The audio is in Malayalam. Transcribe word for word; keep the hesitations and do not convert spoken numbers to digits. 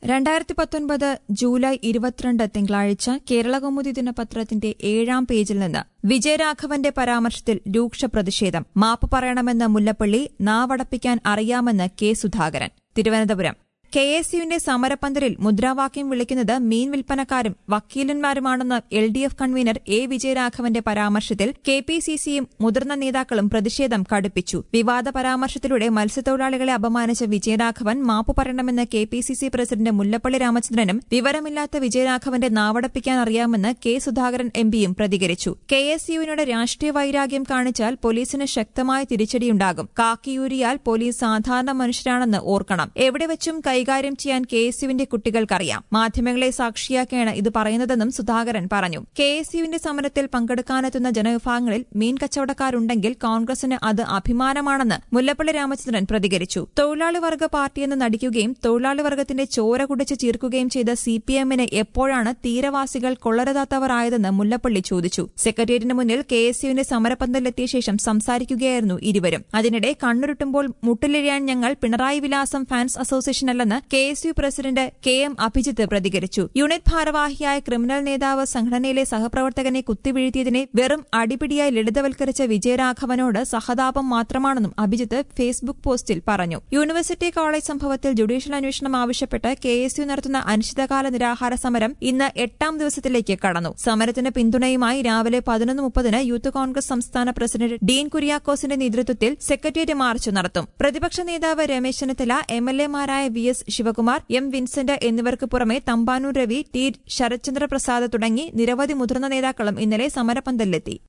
രണ്ടായിരത്തി പത്തൊൻപത് ജൂലൈ ഇരുപത്തിരണ്ട് തിങ്കളാഴ്ച കേരളകൗമുദി ദിനപത്രത്തിന്റെ ഏഴാം പേജിൽ നിന്ന് വിജയരാഘവന്റെ പരാമർശത്തിൽ രൂക്ഷ പ്രതിഷേധം. മാപ്പ് പറയണമെന്ന് മുല്ലപ്പള്ളി, നാവടപ്പിക്കാൻ അറിയാമെന്ന് K Sudhakaran. Thiruvananthapuram. K S യുവിന്റെ സമരപ്പന്തലിൽ മുദ്രാവാക്യം വിളിക്കുന്നത് മീൻ വിൽപ്പനക്കാരും വക്കീലന്മാരുമാണെന്ന L D F convener A വിജയരാഘവന്റെ പരാമർശത്തിൽ കെ പി സി സിയും മുതിർന്ന നേതാക്കളും പ്രതിഷേധം കടുപ്പിച്ചു. വിവാദ പരാമർശത്തിലൂടെ മത്സ്യത്തൊഴിലാളികളെ അപമാനിച്ച വിജയരാഘവൻ മാപ്പ് പറയണമെന്ന് K P C C president Mullappally രാമചന്ദ്രനും വിവരമില്ലാത്ത വിജയരാഘവന്റെ നാവടപ്പിക്കാൻ അറിയാമെന്ന് കെ സുധാകരൻ എം പിയും പ്രതികരിച്ചു. കെ എസ് യുവിനോട് രാഷ്ട്രീയ വൈരാഗ്യം കാണിച്ചാൽ പോലീസിന് ശക്തമായ തിരിച്ചടിയുണ്ടാകും. കാക്കിയൂരിയാൽ പോലീസ് സാധാരണ മനുഷ്യരാണെന്ന് ഓർക്കണം. എവിടെ വെച്ചും കൈകാര്യം ചെയ്യാൻ കെ എസ് യുവിന്റെ കുട്ടികൾക്കറിയാം. മാധ്യമങ്ങളെ സാക്ഷിയാക്കിയാണ് ഇത് പറയുന്നതെന്നും സുധാകരൻ പറഞ്ഞു. കെ എസ് യുവിന്റെ സമരത്തിൽ പങ്കെടുക്കാനെത്തുന്ന ജനവിഭാഗങ്ങളിൽ മീൻ കച്ചവടക്കാരുണ്ടെങ്കിൽ കോൺഗ്രസിന് അത് അഭിമാനമാണെന്ന് മുല്ലപ്പള്ളി രാമചന്ദ്രൻ പ്രതികരിച്ചു. തൊഴിലാളി വർഗ പാർട്ടിയെന്ന് നടിക്കുകയും തൊഴിലാളി വർഗത്തിന്റെ ചോര കുടിച്ച് ചീർക്കുകയും ചെയ്ത സി പി എമ്മിന് എപ്പോഴാണ് തീരവാസികൾ കൊള്ളരുതാത്തവരായതെന്ന് മുല്ലപ്പള്ളി ചോദിച്ചു. സെക്രട്ടേറിയറ്റിന് മുന്നിൽ കെ എസ് യുവിന്റെ സമരപ്പന്തലിലെത്തിയ ശേഷം സംസാരിക്കുകയായിരുന്നു ഇരുവരും. അതിനിടെ കണ്ണുരുട്ടുമ്പോൾ മുട്ടിലിഴയാൻ ഞങ്ങൾ പിണറായി വിലാസം ഫാൻസ് അസോസിയേഷനല്ലെന്ന് K S U president K M Abhijith പ്രതികരിച്ചു. യൂണിറ്റ് ഭാരവാഹിയായ ക്രിമിനൽ നേതാവ് സംഘടനയിലെ സഹപ്രവർത്തകനെ കുത്തിവീഴ്ത്തിയതിനെ വെറും അടിപിടിയായി ലളിതവൽക്കരിച്ച വിജയരാഘവനോട് സഹതാപം മാത്രമാണെന്നും അഭിജിത്ത് ഫേസ്ബുക്ക് പോസ്റ്റിൽ പറഞ്ഞു. യൂണിവേഴ്സിറ്റി കോളേജ് സംഭവത്തിൽ ജുഡീഷ്യൽ അന്വേഷണം ആവശ്യപ്പെട്ട് കെ എസ് യു നടത്തുന്ന അനിശ്ചിതകാല നിരാഹാര സമരം ഇന്ന് എട്ടാം ദിവസത്തിലേക്ക് കടന്നു. സമരത്തിന് പിന്തുണയുമായി രാവിലെ പതിനൊന്ന് മുപ്പതിന് യൂത്ത് കോൺഗ്രസ് സംസ്ഥാന പ്രസിഡന്റ് ഡീൻ കുര്യാക്കോസിന്റെ നേതൃത്വത്തിൽ സെക്രട്ടേറിയറ്റ് മാർച്ച് നടത്തും. പ്രതിപക്ഷ നേതാവ് രമേശ് ചെന്നിത്തല, എം എൽ എമാരായ V S Sivakumar, M Vincent എന്നിവർക്ക് പുറമെ തമ്പാനൂർ രവി, ടി ശരത്ചന്ദ്ര പ്രസാദ് തുടങ്ങി നിരവധി മുതിർന്ന നേതാക്കളും ഇന്നലെ സമരപ്പന്തലിലെത്തി.